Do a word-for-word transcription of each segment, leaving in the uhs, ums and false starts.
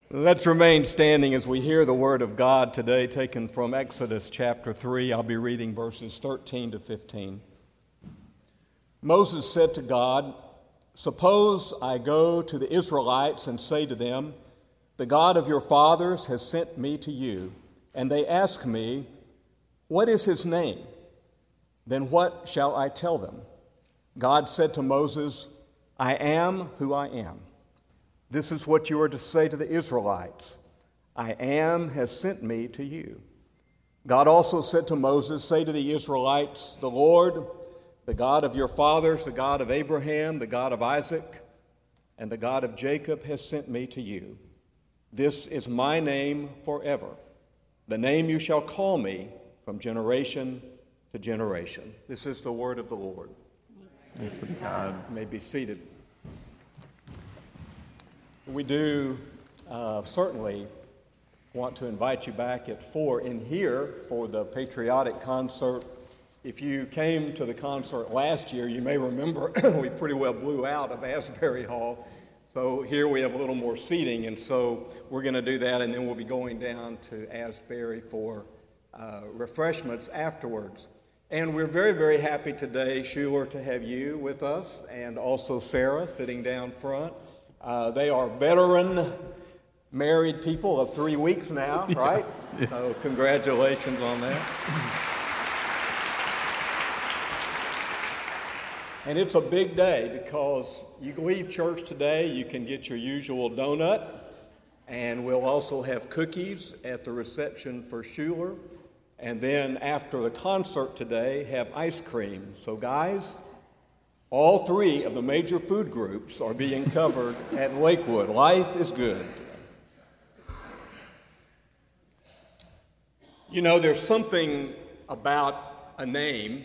Let's remain standing as we hear the word of God today, taken from Exodus chapter three. I'll be reading verses thirteen to fifteen. Moses said to God, "Suppose I go to the Israelites and say to them, 'The God of your fathers has sent me to you,' and they ask me, 'What is his name?' Then what shall I tell them?" God said to Moses, "I am who I am. This is what you are to say to the Israelites. I am has sent me to you." God also said to Moses, "Say to the Israelites, 'The Lord, the God of your fathers, the God of Abraham, the God of Isaac, and the God of Jacob has sent me to you. This is my name forever, the name you shall call me from generation to generation.'" This is the word of the Lord. Thanks be to God. You may be seated. We do uh, certainly want to invite you back at four in here for the patriotic concert. If you came to the concert last year, you may remember we pretty well blew out of Asbury Hall. So here we have a little more seating, and so we're going to do that, and then we'll be going down to Asbury for uh, refreshments afterwards. And we're very, very happy today, Schuler, to have you with us, and also Sarah sitting down front. Uh, they are veteran married people of three weeks now, right? Yeah. Yeah. So congratulations on that. And it's a big day because you leave church today, you can get your usual donut, and we'll also have cookies at the reception for Schuler. And then after the concert today, have ice cream. So guys, all three of the major food groups are being covered at Lakewood. Life is good. You know, there's something about a name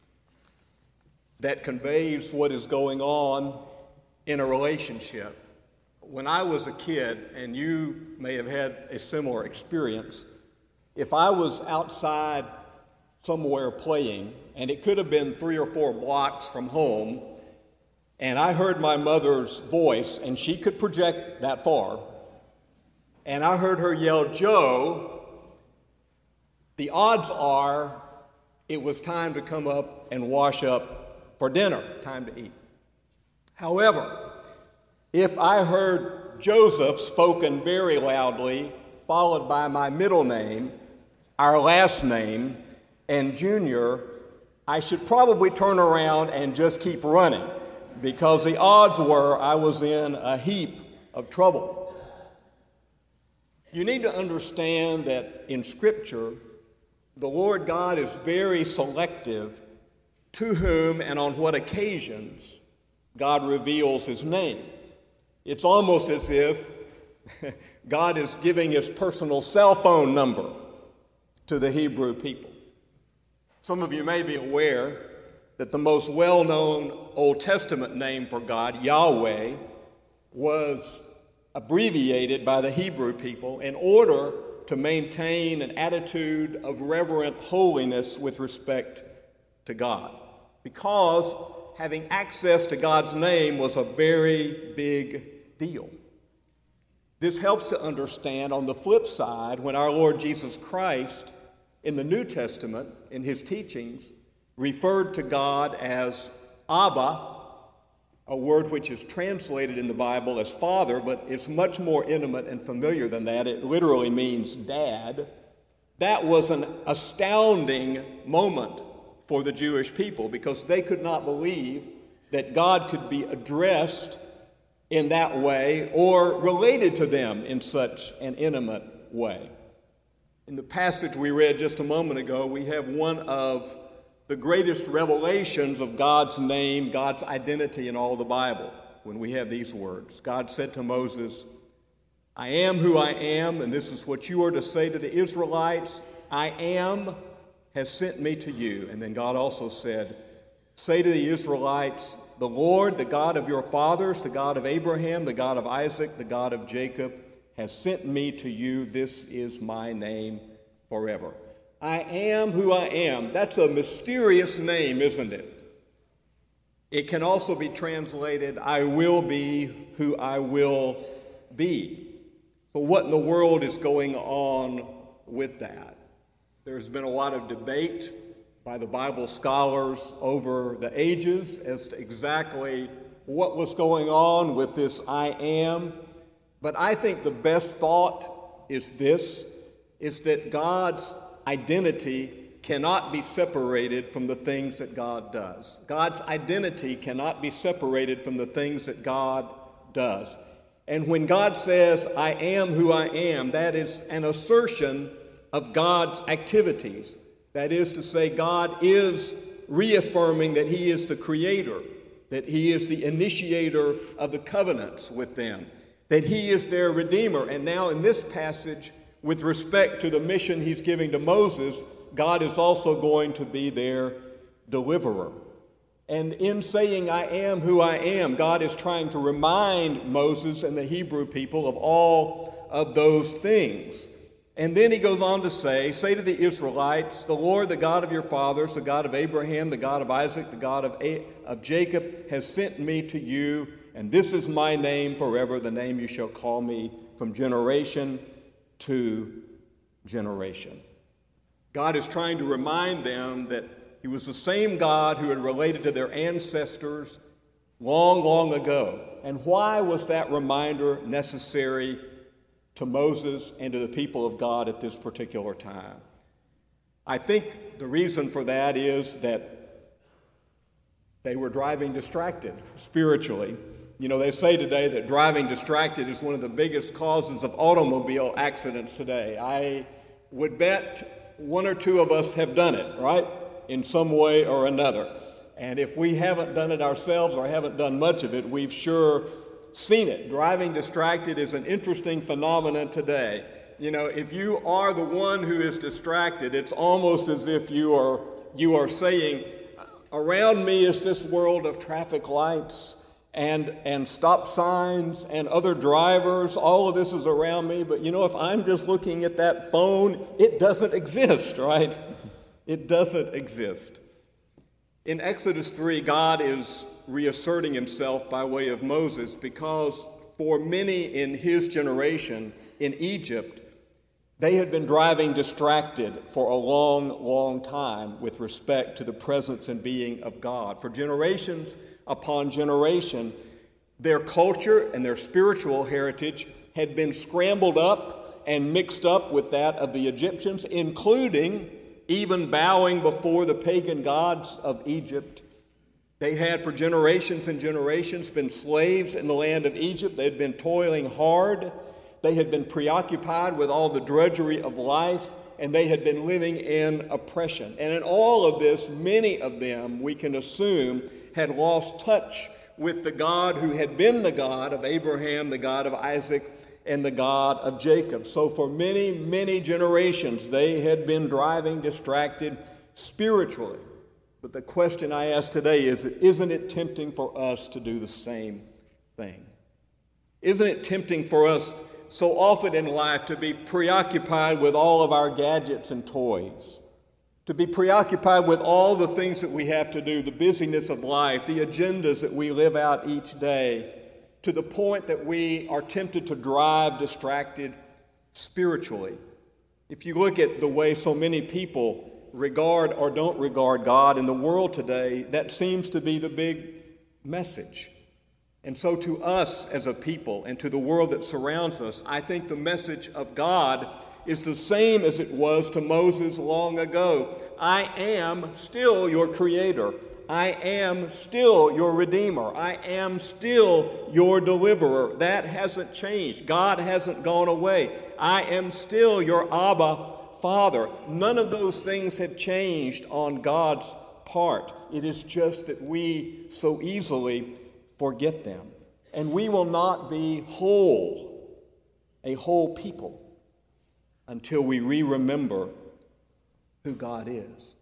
that conveys what is going on in a relationship. When I was a kid, and you may have had a similar experience, if I was outside somewhere playing, and it could have been three or four blocks from home, and I heard my mother's voice, and she could project that far, and I heard her yell, "Joe," the odds are it was time to come up and wash up for dinner, time to eat. However, if I heard Joseph spoken very loudly, followed by my middle name, our last name, and Junior, I should probably turn around and just keep running because the odds were I was in a heap of trouble. You need to understand that in Scripture, the Lord God is very selective to whom and on what occasions God reveals his name. It's almost as if God is giving his personal cell phone number to the Hebrew people. Some of you may be aware that the most well-known Old Testament name for God, Yahweh, was abbreviated by the Hebrew people in order to maintain an attitude of reverent holiness with respect to God, because having access to God's name was a very big deal. This helps to understand, on the flip side, when our Lord Jesus Christ in the New Testament, in his teachings, referred to God as Abba, a word which is translated in the Bible as Father, but it's much more intimate and familiar than that. It literally means dad. That was an astounding moment for the Jewish people because they could not believe that God could be addressed in that way or related to them in such an intimate way. In the passage we read just a moment ago, we have one of the greatest revelations of God's name, God's identity in all the Bible, when we have these words. God said to Moses, "I am who I am, and this is what you are to say to the Israelites. I am has sent me to you." And then God also said, "Say to the Israelites, 'The Lord, the God of your fathers, the God of Abraham, the God of Isaac, the God of Jacob, has sent me to you. This is my name forever.'" I am who I am. That's a mysterious name, isn't it? It can also be translated, "I will be who I will be." So what in the world is going on with that? There's been a lot of debate by the Bible scholars over the ages as to exactly what was going on with this I am. But I think the best thought is this, is that God's identity cannot be separated from the things that God does. God's identity cannot be separated from the things that God does. And when God says, I am who I am, that is an assertion of God's activities. That is to say, God is reaffirming that He is the creator, that He is the initiator of the covenants with them, that He is their redeemer. And now in this passage, with respect to the mission He's giving to Moses, God is also going to be their deliverer. And in saying, I am who I am, God is trying to remind Moses and the Hebrew people of all of those things. And then he goes on to say, say to the Israelites, the Lord, the God of your fathers, the God of Abraham, the God of Isaac, the God of, A- of Jacob, has sent me to you, and this is my name forever, the name you shall call me from generation to generation. God is trying to remind them that He was the same God who had related to their ancestors long, long ago. And why was that reminder necessary to Moses and to the people of God at this particular time? I think the reason for that is that they were driving distracted spiritually. You know, they say today that driving distracted is one of the biggest causes of automobile accidents today. I would bet one or two of us have done it, right? In some way or another. And if we haven't done it ourselves or haven't done much of it, we've sure seen it. Driving distracted is an interesting phenomenon today. You know, if you are the one who is distracted, it's almost as if you are you are saying, around me is this world of traffic lights and and stop signs and other drivers. All of this is around me, but you know, if I'm just looking at that phone, it doesn't exist, right? It doesn't exist. In Exodus three, God is reasserting Himself by way of Moses because for many in his generation in Egypt, they had been driving distracted for a long, long time with respect to the presence and being of God. For generations upon generation, their culture and their spiritual heritage had been scrambled up and mixed up with that of the Egyptians, including even bowing before the pagan gods of Egypt. They had for generations and generations been slaves in the land of Egypt. They had been toiling hard. They had been preoccupied with all the drudgery of life, and they had been living in oppression. And in all of this, many of them, we can assume, had lost touch with the God who had been the God of Abraham, the God of Isaac, and the God of Jacob. So for many, many generations, they had been driving distracted spiritually. But the question I ask today is, isn't it tempting for us to do the same thing? Isn't it tempting for us so often in life to be preoccupied with all of our gadgets and toys, to be preoccupied with all the things that we have to do, the busyness of life, the agendas that we live out each day, to the point that we are tempted to drive distracted spiritually? If you look at the way so many people regard or don't regard God in the world today, that seems to be the big message. And so to us as a people and to the world that surrounds us, I think the message of God is the same as it was to Moses long ago. I am still your creator. I am still your redeemer. I am still your deliverer. That hasn't changed. God hasn't gone away. I am still your Abba Father. None of those things have changed on God's part. It is just that we so easily forget them. And we will not be whole, a whole people, until we re-remember who God is.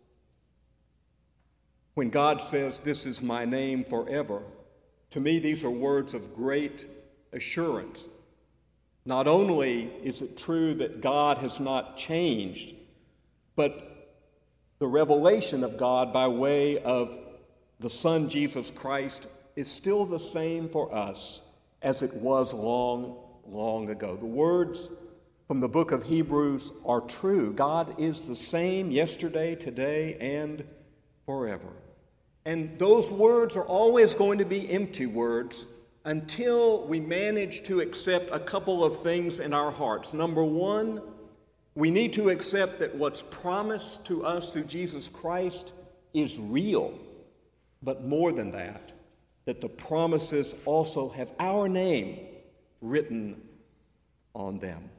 When God says, "This is my name forever," to me these are words of great assurance. Not only is it true that God has not changed, but the revelation of God by way of the Son Jesus Christ is still the same for us as it was long, long ago. The words from the book of Hebrews are true. God is the same yesterday, today, and forever. And those words are always going to be empty words until we manage to accept a couple of things in our hearts. Number one, we need to accept that what's promised to us through Jesus Christ is real. But more than that, that the promises also have our name written on them.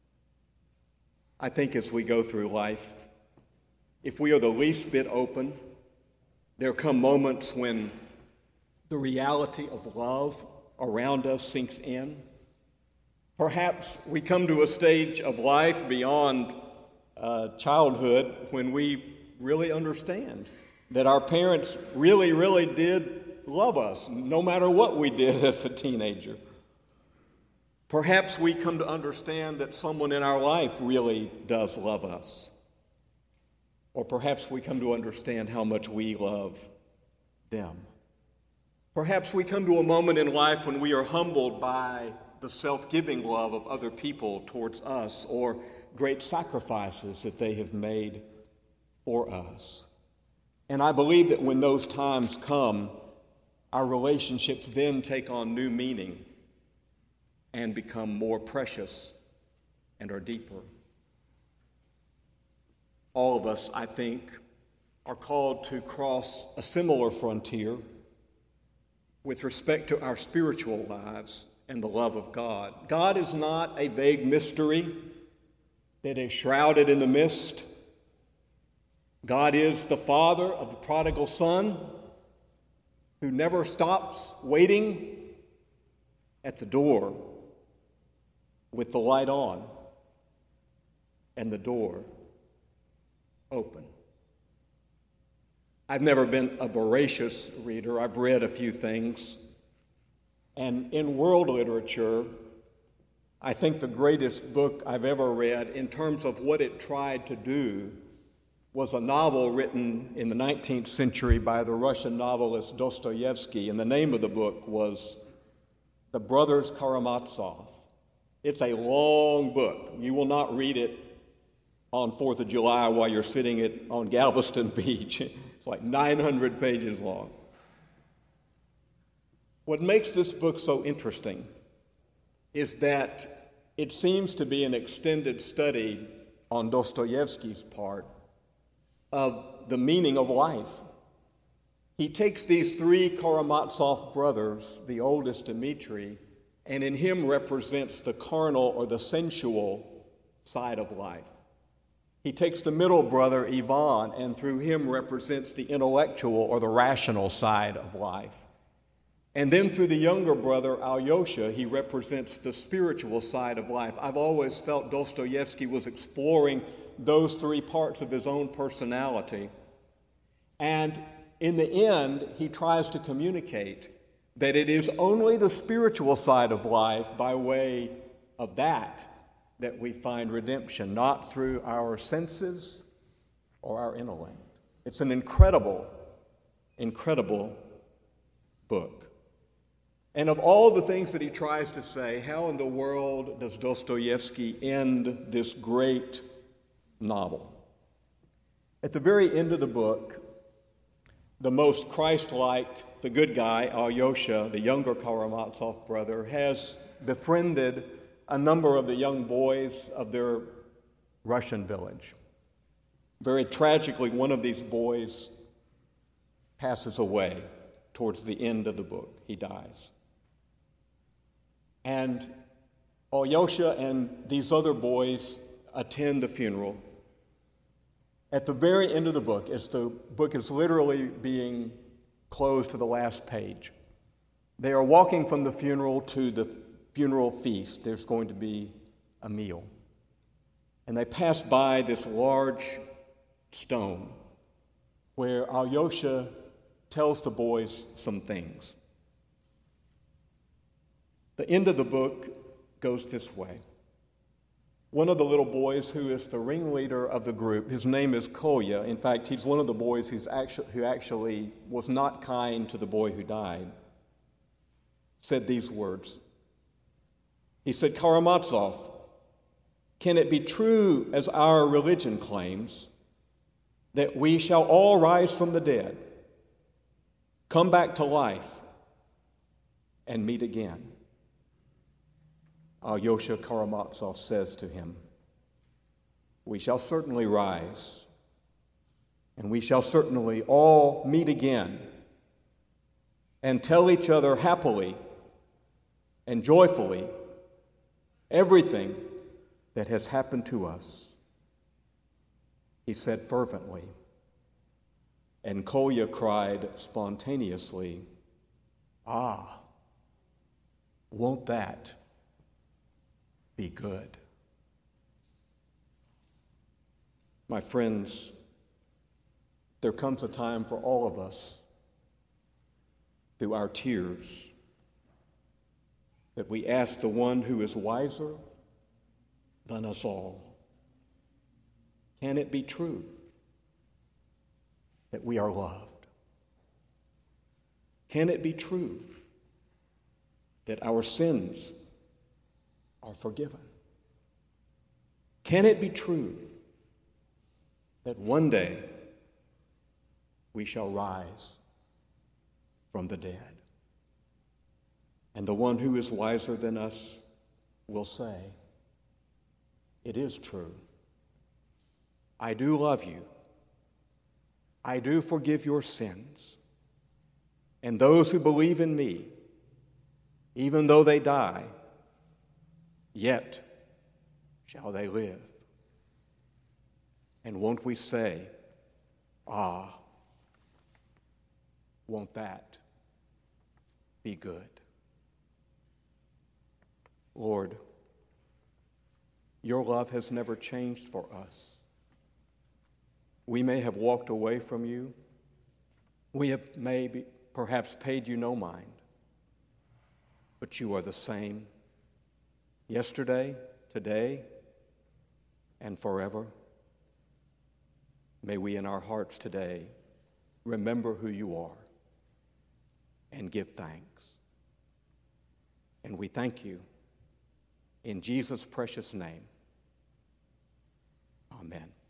I think as we go through life, if we are the least bit open, there come moments when the reality of love around us sinks in. Perhaps we come to a stage of life beyond uh, childhood when we really understand that our parents really, really did love us, no matter what we did as a teenager. Perhaps we come to understand that someone in our life really does love us. Or perhaps we come to understand how much we love them. Perhaps we come to a moment in life when we are humbled by the self-giving love of other people towards us, or great sacrifices that they have made for us. And I believe that when those times come, our relationships then take on new meaning and become more precious and are deeper. All of us, I think, are called to cross a similar frontier with respect to our spiritual lives and the love of God. God is not a vague mystery that is shrouded in the mist. God is the Father of the prodigal son who never stops waiting at the door with the light on and the door open. I've never been a voracious reader. I've read a few things. And in world literature, I think the greatest book I've ever read in terms of what it tried to do was a novel written in the nineteenth century by the Russian novelist Dostoevsky, and the name of the book was The Brothers Karamazov. It's a long book. You will not read it on fourth of July while you're sitting at, on Galveston Beach. It's like nine hundred pages long. What makes this book so interesting is that it seems to be an extended study on Dostoevsky's part of the meaning of life. He takes these three Karamazov brothers, the oldest Dmitri, and in him represents the carnal or the sensual side of life. He takes the middle brother, Ivan, and through him represents the intellectual or the rational side of life. And then through the younger brother, Alyosha, he represents the spiritual side of life. I've always felt Dostoevsky was exploring those three parts of his own personality. And in the end, he tries to communicate that it is only the spiritual side of life, by way of that, that we find redemption, not through our senses or our intellect. It's an incredible, incredible book. And of all the things that he tries to say, how in the world does Dostoevsky end this great novel? At the very end of the book, the most Christ-like, the good guy, Alyosha, the younger Karamazov brother, has befriended a number of the young boys of their Russian village. Very tragically, one of these boys passes away towards the end of the book. He dies. And Alyosha and these other boys attend the funeral. At the very end of the book, as the book is literally being closed to the last page, they are walking from the funeral to the funeral feast. There's going to be a meal. And they pass by this large stone where Alyosha tells the boys some things. The end of the book goes this way. One of the little boys who is the ringleader of the group, his name is Kolya. In fact, he's one of the boys who's actually, who actually was not kind to the boy who died, said these words: He said, Karamazov, can it be true, as our religion claims, that we shall all rise from the dead, come back to life, and meet again? Alyosha Karamazov says to him, we shall certainly rise, and we shall certainly all meet again and tell each other happily and joyfully everything that has happened to us. He said fervently, and Kolya cried spontaneously, ah, won't that be good? My friends, there comes a time for all of us, through our tears, that we ask the one who is wiser than us all, can it be true that we are loved? Can it be true that our sins are forgiven? Can it be true that one day we shall rise from the dead? And the one who is wiser than us will say, it is true. I do love you. I do forgive your sins. And those who believe in me, even though they die, yet shall they live. And won't we say, ah, won't that be good? Lord, your love has never changed for us. We may have walked away from you. We have maybe perhaps paid you no mind. But you are the same yesterday, today, and forever. May we in our hearts today remember who you are and give thanks. And we thank you in Jesus' precious name. Amen.